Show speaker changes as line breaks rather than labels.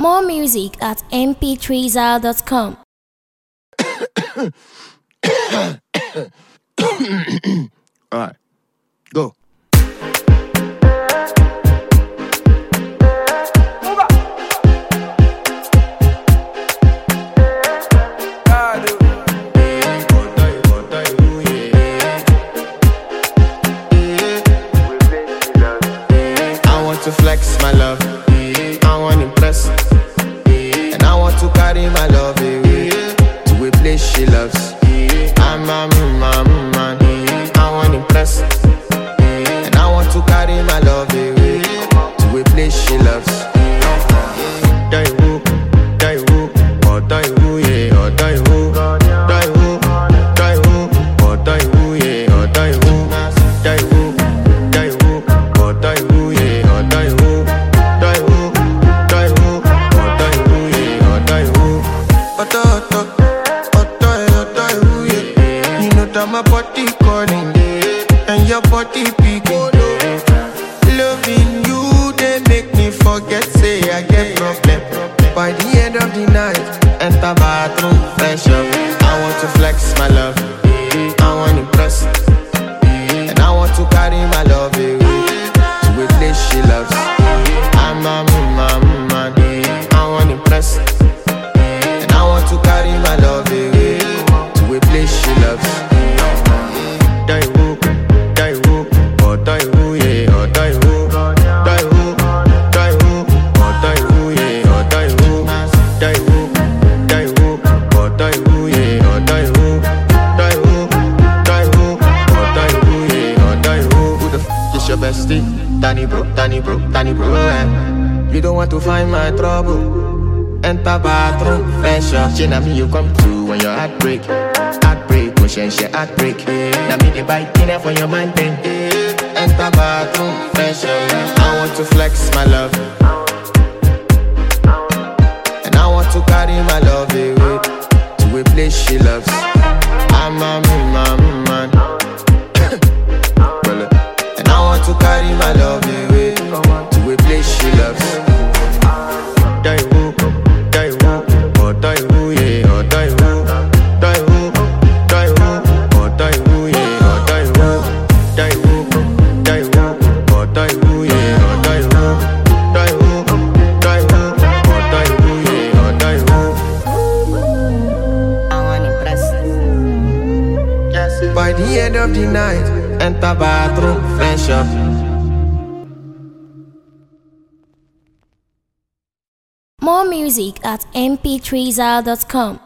More music at mp3zal.com.
Alright, go. To flex my love, I want to impress, and I want to carry my love away to a place she loves. I'm a man, I want to impress, and I want to carry my love away to a place she loves. Die woo, oh die woo, yeah, oh die woo, die woo, oh die woo, yeah, oh die woo, die woo, oh die woo, yeah. My body calling, and your body picking. Loving you, they make me forget, say I get problem. By the end of the night, enter bathroom, fresh up. I want to flex my love, I want to impress, and I want to carry my love away to a place she loves. I'm a man, I want to impress, and I want to carry my love away to a place she loves. Die woo, oh die woo, yeah, oh die woo, die woo, oh die woo, yeah, oh die woo, die woo, oh die woo, yeah, oh die woo, oh die woo, yeah, oh die woo. Who the f is your bestie? Danny bro, eh? You don't want to find my trouble. Enter bathroom, fresh up. She na me you come to when your heart break. She heartbreak. Now me the bite dinner for your man thing. Enter bathroom, fresh up. I want to flex my love, and I want to carry my love away to a place she loves. I'm a man, and I want to carry my love away to a place she loves. Die woo, oh die woo, yeah, oh die woo, die woo. By the end of the night, enter bathroom, fresh up.
More music at mp3zal.com.